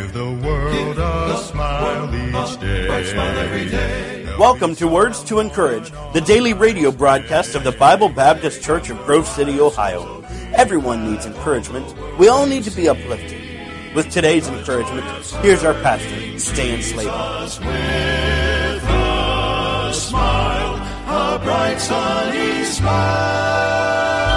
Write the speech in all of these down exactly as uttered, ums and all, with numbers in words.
Give the world a smile each day. Welcome to Words to Encourage, the daily radio broadcast of the Bible Baptist Church of Grove City, Ohio. Everyone needs encouragement. We all need to be uplifted. With today's encouragement, here's our pastor, Stan Slater. With a smile, a bright sunny smile.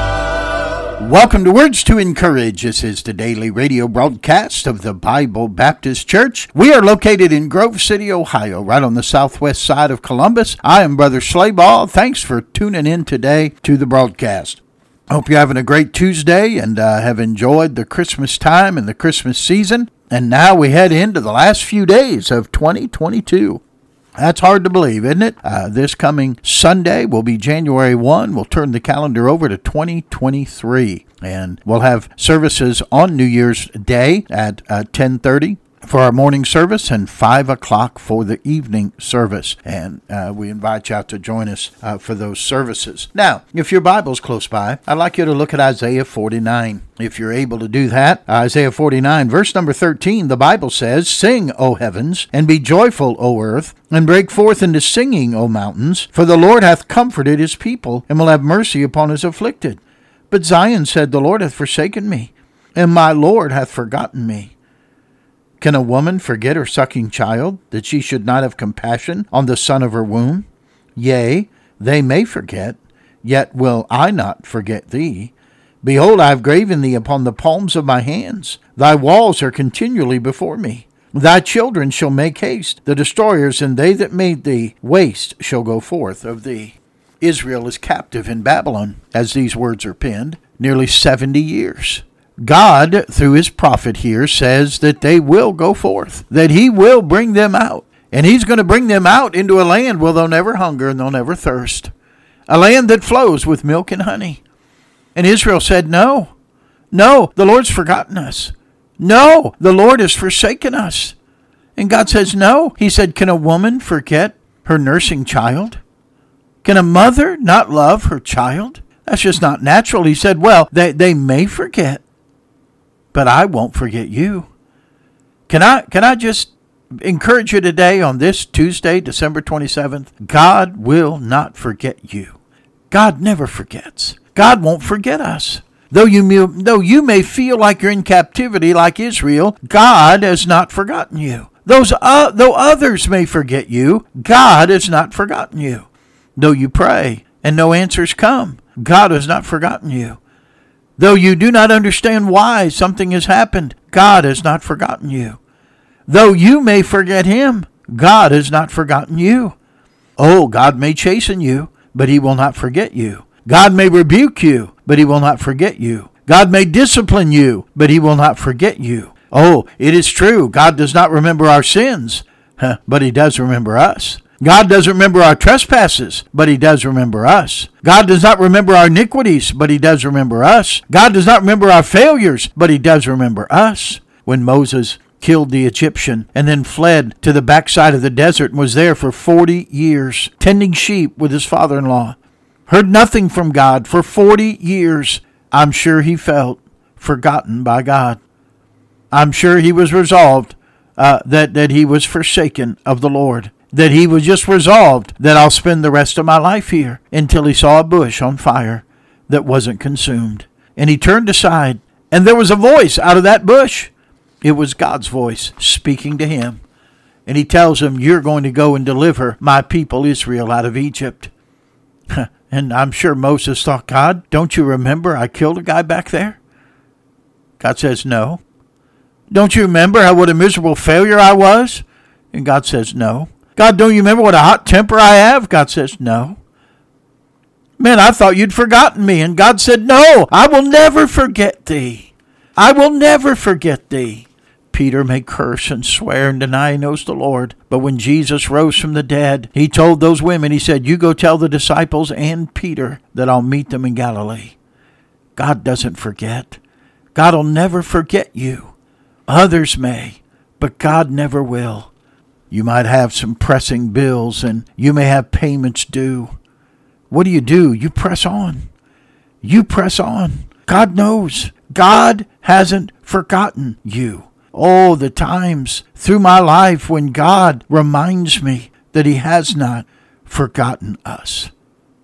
Welcome to Words to Encourage. This is the daily radio broadcast of the Bible Baptist Church. We are located in Grove City, Ohio, right on the southwest side of Columbus. I am Brother Slayball. Thanks for tuning in today to the broadcast. Hope you're having a great Tuesday and uh, have enjoyed the Christmas time and the Christmas season. And now we head into the last few days of twenty twenty-two. That's hard to believe, isn't it? Uh, this coming Sunday will be January first. We'll turn the calendar over to twenty twenty-three. And we'll have services on New Year's Day at uh, ten thirty for our morning service and five o'clock for the evening service. And uh, we invite you out to join us uh, for those services. Now, if your Bible's close by, I'd like you to look at Isaiah forty-nine. If you're able to do that, Isaiah forty-nine, verse number thirteen, the Bible says, "Sing, O heavens, and be joyful, O earth, and break forth into singing, O mountains, for the Lord hath comforted his people, and will have mercy upon his afflicted. But Zion said, The Lord hath forsaken me, and my Lord hath forgotten me. Can a woman forget her sucking child, that she should not have compassion on the son of her womb? Yea, they may forget, yet will I not forget thee. Behold, I have graven thee upon the palms of my hands. Thy walls are continually before me. Thy children shall make haste. The destroyers and they that made thee waste shall go forth of thee." Israel is captive in Babylon, as these words are penned, nearly seventy years. God, through his prophet here, says that they will go forth, that he will bring them out. And he's going to bring them out into a land where they'll never hunger and they'll never thirst. A land that flows with milk and honey. And Israel said, no, no, the Lord's forgotten us. No, the Lord has forsaken us. And God says, no. He said, can a woman forget her nursing child? Can a mother not love her child? That's just not natural. He said, well, they, they may forget, but I won't forget you. Can I, can I just encourage you today on this Tuesday, December twenty-seventh? God will not forget you. God never forgets. God won't forget us. Though you, may, though you may feel like you're in captivity like Israel, God has not forgotten you. Those, uh, though others may forget you, God has not forgotten you. Though you pray and no answers come, God has not forgotten you. Though you do not understand why something has happened, God has not forgotten you. Though you may forget him, God has not forgotten you. Oh, God may chasten you, but he will not forget you. God may rebuke you, but he will not forget you. God may discipline you, but he will not forget you. Oh, it is true, God does not remember our sins, but he does remember us. God doesn't remember our trespasses, but he does remember us. God does not remember our iniquities, but he does remember us. God does not remember our failures, but he does remember us. When Moses killed the Egyptian and then fled to the backside of the desert and was there for forty years, tending sheep with his father-in-law, heard nothing from God for forty years, I'm sure he felt forgotten by God. I'm sure he was resolved uh, that, that he was forsaken of the Lord. That he was just resolved that I'll spend the rest of my life here until he saw a bush on fire that wasn't consumed. And he turned aside, and there was a voice out of that bush. It was God's voice speaking to him. And he tells him, you're going to go and deliver my people Israel out of Egypt. And I'm sure Moses thought, God, don't you remember I killed a guy back there? God says, no. Don't you remember how what a miserable failure I was? And God says, no. God, don't you remember what a hot temper I have? God says, no. Man, I thought you'd forgotten me. And God said, no, I will never forget thee. I will never forget thee. Peter may curse and swear and deny he knows the Lord. But when Jesus rose from the dead, he told those women, he said, you go tell the disciples and Peter that I'll meet them in Galilee. God doesn't forget. God will never forget you. Others may, but God never will. You might have some pressing bills and you may have payments due. What do you do? You press on. You press on. God knows. God hasn't forgotten you. Oh, the times through my life when God reminds me that he has not forgotten us.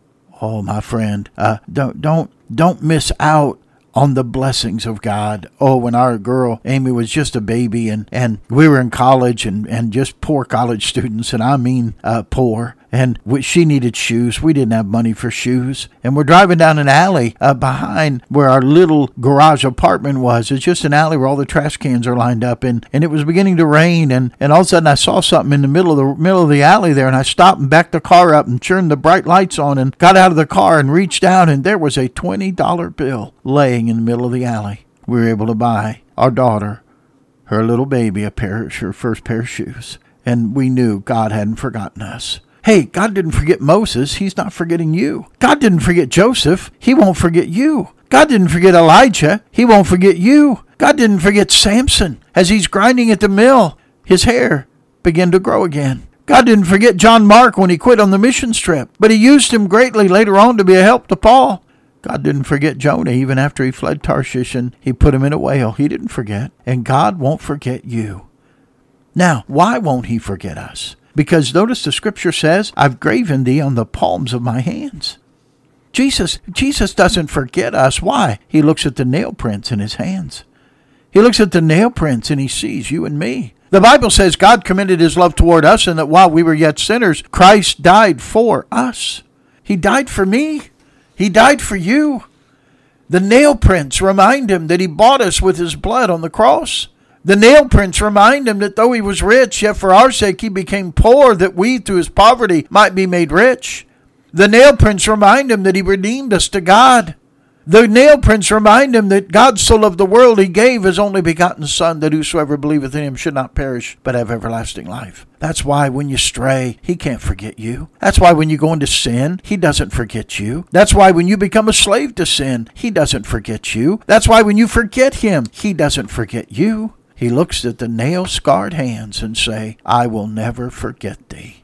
Oh, my friend, uh, don't, don't, don't miss out on the blessings of God. Oh, when our girl Amy was just a baby and, and we were in college and, and just poor college students, and I mean uh, poor, and we, she needed shoes. We didn't have money for shoes. And we're driving down an alley uh, behind where our little garage apartment was. It's just an alley where all the trash cans are lined up, and, and it was beginning to rain, and, and all of a sudden I saw something in the middle of the middle of the alley there, and I stopped and backed the car up and turned the bright lights on and got out of the car and reached down, and there was a twenty dollar bill laying in the middle of the alley. We were able to buy our daughter, her little baby, a pair, her first pair of shoes. And we knew God hadn't forgotten us. Hey, God didn't forget Moses. He's not forgetting you. God didn't forget Joseph. He won't forget you. God didn't forget Elijah. He won't forget you. God didn't forget Samson. As he's grinding at the mill, his hair began to grow again. God didn't forget John Mark when he quit on the missions trip, but he used him greatly later on to be a help to Paul. God didn't forget Jonah even after he fled Tarshish and he put him in a whale. He didn't forget. And God won't forget you. Now, why won't he forget us? Because notice the scripture says, I've graven thee on the palms of my hands. Jesus, Jesus doesn't forget us. Why? He looks at the nail prints in his hands. He looks at the nail prints and he sees you and me. The Bible says God commended his love toward us, and that while we were yet sinners, Christ died for us. He died for me. He died for you. The nail prints remind him that he bought us with his blood on the cross. The nail prints remind him that though he was rich, yet for our sake he became poor, that we through his poverty might be made rich. The nail prints remind him that he redeemed us to God. The nail prints remind him that God so loved the world, he gave his only begotten Son, that whosoever believeth in him should not perish, but have everlasting life. That's why when you stray, he can't forget you. That's why when you go into sin, he doesn't forget you. That's why when you become a slave to sin, he doesn't forget you. That's why when you forget him, he doesn't forget you. He looks at the nail-scarred hands and say, I will never forget thee.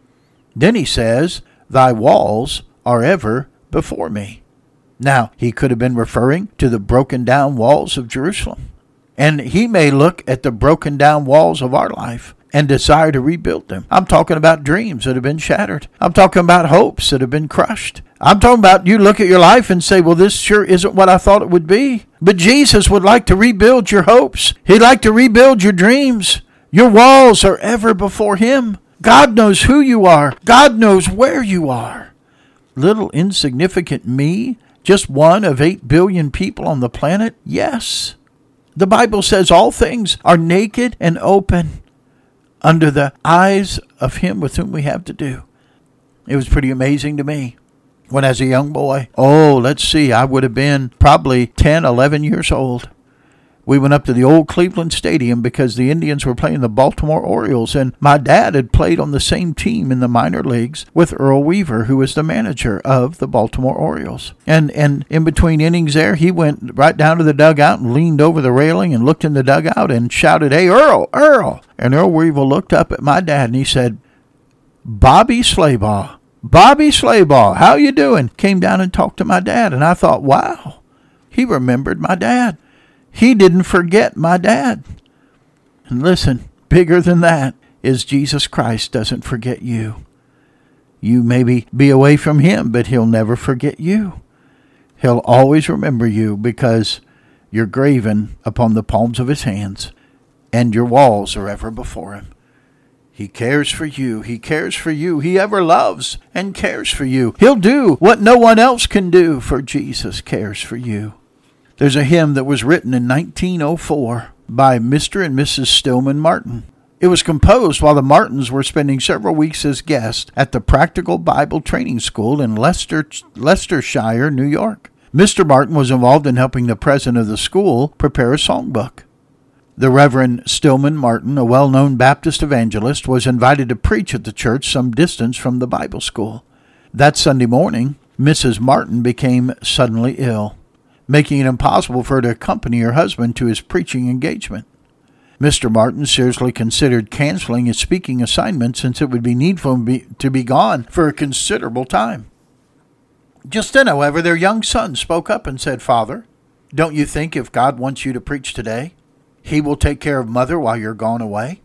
Then he says, thy walls are ever before me. Now, he could have been referring to the broken down walls of Jerusalem. And he may look at the broken down walls of our life and desire to rebuild them. I'm talking about dreams that have been shattered. I'm talking about hopes that have been crushed. I'm talking about you look at your life and say, well, this sure isn't what I thought it would be. But Jesus would like to rebuild your hopes. He'd like to rebuild your dreams. Your walls are ever before him. God knows who you are. God knows where you are. Little insignificant me, just one of eight billion people on the planet? Yes. The Bible says all things are naked and open under the eyes of him with whom we have to do. It was pretty amazing to me when as a young boy, oh, let's see, I would have been probably ten, eleven years old. We went up to the old Cleveland Stadium because the Indians were playing the Baltimore Orioles, and my dad had played on the same team in the minor leagues with Earl Weaver, who was the manager of the Baltimore Orioles. And and in between innings there, he went right down to the dugout and leaned over the railing and looked in the dugout and shouted, hey, Earl, Earl. And Earl Weaver looked up at my dad and he said, Bobby Slaybaugh, Bobby Slaybaugh, how you doing? Came down and talked to my dad, and I thought, wow, he remembered my dad. He didn't forget my dad. And listen, bigger than that is Jesus Christ doesn't forget you. You maybe be away from him, but he'll never forget you. He'll always remember you because you're graven upon the palms of his hands, and your walls are ever before him. He cares for you. He cares for you. He ever loves and cares for you. He'll do what no one else can do, for Jesus cares for you. There's a hymn that was written in nineteen oh four by Mister and Missus Stillman Martin. It was composed while the Martins were spending several weeks as guests at the Practical Bible Training School in Leicester, Leicestershire, New York. Mister Martin was involved in helping the president of the school prepare a songbook. The Reverend Stillman Martin, a well-known Baptist evangelist, was invited to preach at the church some distance from the Bible school. That Sunday morning, Missus Martin became suddenly ill, making it impossible for her to accompany her husband to his preaching engagement. Mister Martin seriously considered canceling his speaking assignment since it would be needful to be gone for a considerable time. Just then, however, their young son spoke up and said, Father, don't you think if God wants you to preach today, He will take care of Mother while you're gone away?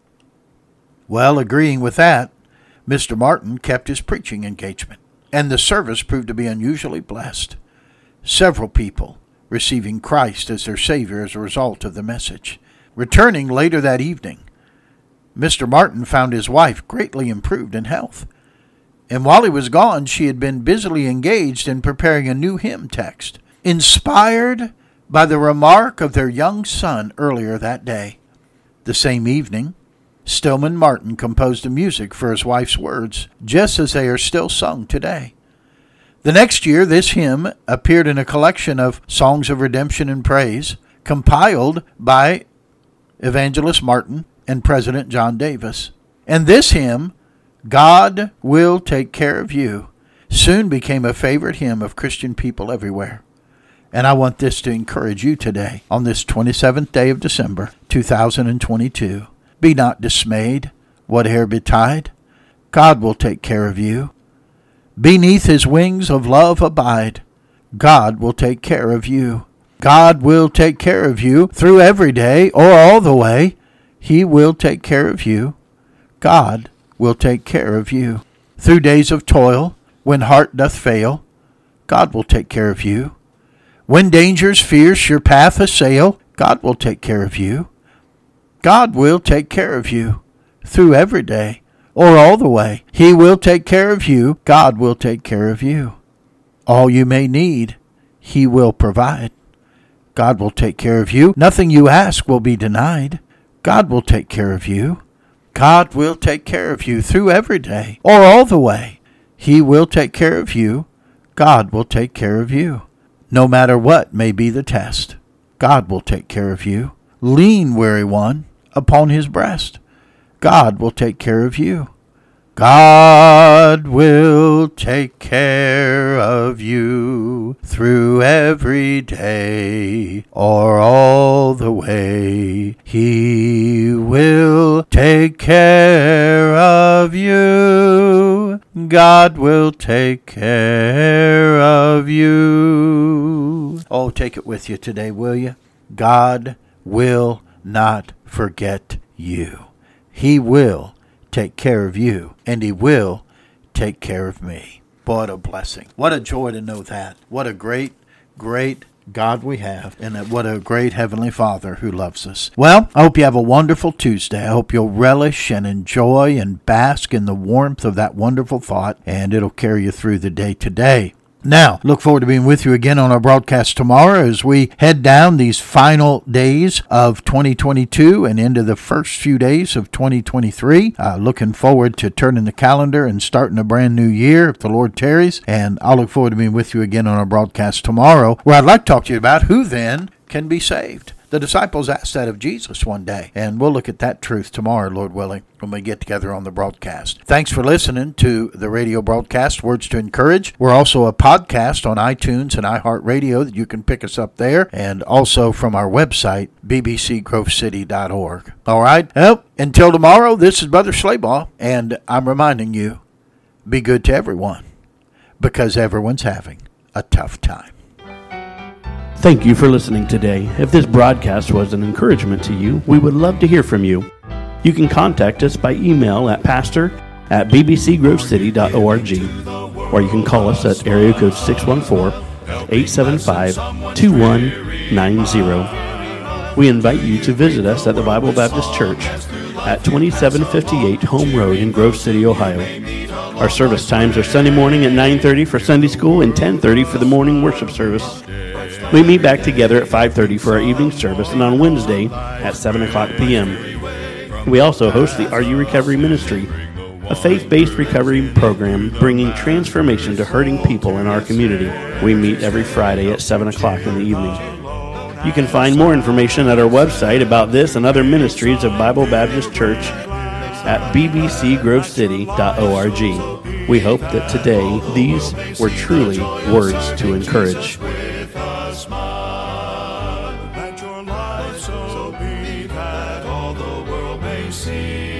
Well, agreeing with that, Mister Martin kept his preaching engagement, and the service proved to be unusually blessed. Several people receiving Christ as their Savior as a result of the message. Returning later that evening, Mister Martin found his wife greatly improved in health. And while he was gone, she had been busily engaged in preparing a new hymn text, inspired by the remark of their young son earlier that day. The same evening, Stillman Martin composed the music for his wife's words, just as they are still sung today. The next year, this hymn appeared in a collection of songs of redemption and praise, compiled by Evangelist Martin and President John Davis. And this hymn, God Will Take Care of You, soon became a favorite hymn of Christian people everywhere. And I want this to encourage you today on this twenty-seventh day of December, two thousand twenty-two. Be not dismayed, whate'er betide. God will take care of you. Beneath his wings of love abide. God will take care of you. God will take care of you through every day or all the way. He will take care of you. God will take care of you. Through days of toil, when heart doth fail, God will take care of you. When dangers fierce your path assail, God will take care of you. God will take care of you through every day or all the way. He will take care of you. God will take care of you. All you may need, he will provide. God will take care of you. Nothing you ask will be denied. God will take care of you. God will take care of you through every day or all the way. He will take care of you. God will take care of you. No matter what may be the test, God will take care of you. Lean, weary one, upon his breast. God will take care of you. God will take care of you through every day or all the way. He will take care of you. God will take care of you. Oh, take it with you today, will you? God will not forget you. He will take care of you, and he will take care of me. Boy, what a blessing. What a joy to know that. What a great, great God we have, and what a great Heavenly Father who loves us. Well, I hope you have a wonderful Tuesday. I hope you'll relish and enjoy and bask in the warmth of that wonderful thought, and it'll carry you through the day today. Now, look forward to being with you again on our broadcast tomorrow as we head down these final days of twenty twenty-two and into the first few days of twenty twenty-three. Uh, looking forward to turning the calendar and starting a brand new year if the Lord tarries. And I'll look forward to being with you again on our broadcast tomorrow, where I'd like to talk to you about who then can be saved. The disciples asked that of Jesus one day, and we'll look at that truth tomorrow, Lord willing, when we get together on the broadcast. Thanks for listening to the radio broadcast, Words to Encourage. We're also a podcast on iTunes and iHeartRadio that you can pick us up there, and also from our website, b b c grove city dot org. All right? Well, until tomorrow, this is Brother Schleybaugh, and I'm reminding you, be good to everyone, because everyone's having a tough time. Thank you for listening today. If this broadcast was an encouragement to you, we would love to hear from you. You can contact us by email at pastor at b b c grove city dot org, or you can call us at area code six one four, eight seven five, two one nine zero. We invite you to visit us at the Bible Baptist Church at twenty-seven fifty-eight Home Road in Grove City, Ohio. Our service times are Sunday morning at nine thirty for Sunday school and ten thirty for the morning worship service. We meet back together at five thirty for our evening service, and on Wednesday at seven o'clock p.m. We also host the Are You Recovery Ministry, a faith-based recovery program bringing transformation to hurting people in our community. We meet every Friday at seven o'clock in the evening. You can find more information at our website about this and other ministries of Bible Baptist Church at b b c grove city dot org. We hope that today these were truly words to encourage.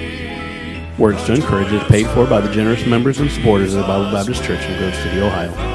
Words to Encourage is paid for by the generous members and supporters of the Bible Baptist Church in Grove City, Ohio.